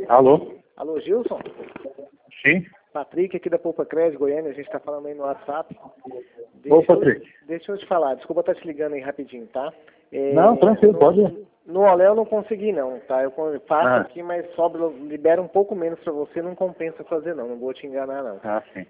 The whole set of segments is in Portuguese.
Alô? Alô, Gilson? Sim? Patrick aqui da Poupa Crédito, Goiânia, a gente está falando aí no WhatsApp. Ô, Patrick. Deixa eu te falar, desculpa estar te ligando aí rapidinho, tá? Não, tranquilo, pode ir. No Olé eu não consegui não, tá? Eu faço aqui, mas sobra, libera um pouco menos para você, não compensa fazer não vou te enganar não. Sim.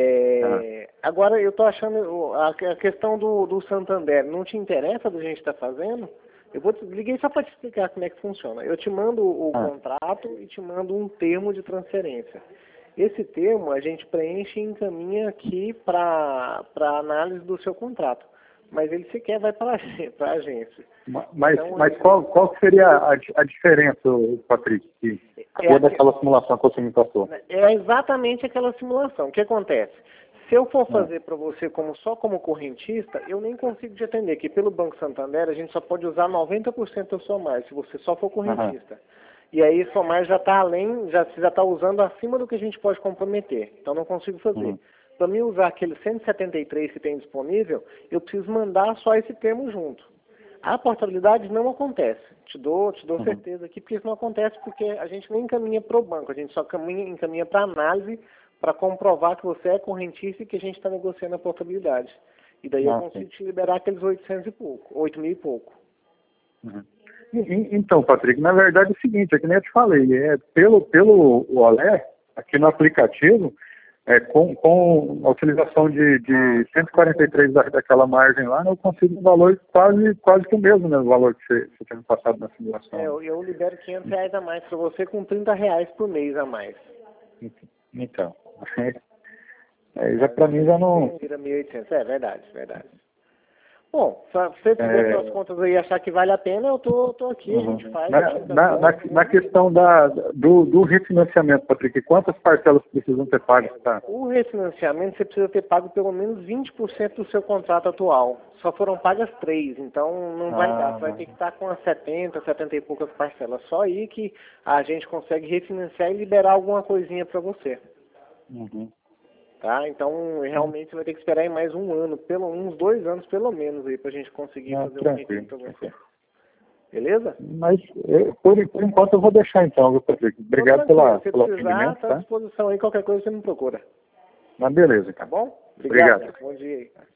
Agora eu tô achando, a questão do Santander, não te interessa do que a gente está fazendo? Liguei só para te explicar como é que funciona. Eu te mando o contrato e te mando um termo de transferência. Esse termo a gente preenche e encaminha aqui para análise do seu contrato. Mas ele sequer vai para a agência. Mas, então, mas qual que seria a diferença, Patrick, daquela simulação que você me passou? É exatamente aquela simulação. O que acontece? Se eu for fazer para você só como correntista, eu nem consigo te atender, que pelo Banco Santander a gente só pode usar 90% da sua margem, se você só for correntista. E aí sua margem já está além, você já está usando acima do que a gente pode comprometer. Então não consigo fazer. Para mim usar aquele 173 que tem disponível, eu preciso mandar só esse termo junto. A portabilidade não acontece. Te dou certeza aqui, porque isso não acontece porque a gente nem encaminha para o banco, a gente só encaminha para análise para comprovar que você é correntista e que a gente está negociando a portabilidade. E daí eu consigo te liberar aqueles 800 e pouco, 8.000 e pouco. Então, Patrick, na verdade é o seguinte, é que nem eu te falei, pelo Olé, aqui no aplicativo, com a utilização de 143 daquela margem lá, eu consigo um valor quase que o mesmo, né, o valor que você tinha me passado na simulação. Eu libero R$500 a mais para você com R$30 por mês a mais. Então, já para mim já não... Vira 1.800, verdade. Bom, se você fizer suas contas aí e achar que vale a pena, eu tô aqui, a gente faz. Na questão do refinanciamento, Patrick, quantas parcelas precisam ter pagas? Tá? O refinanciamento você precisa ter pago pelo menos 20% do seu contrato atual. Só foram pagas 3, então não vai dar. Você vai ter que estar com as 70 e poucas parcelas. Só aí que a gente consegue refinanciar e liberar alguma coisinha para você. Tá? Então, realmente, você vai ter que esperar aí mais um ano, uns 2 anos pelo menos, aí, pra gente conseguir fazer um refinanciamento pra você. Beleza? Mas, por enquanto, eu vou deixar então, viu, Patrick? Obrigado pelo atendimento. Tá à disposição aí, qualquer coisa você me procura. Mas beleza, cara. Tá bom? Obrigado. Bom dia aí.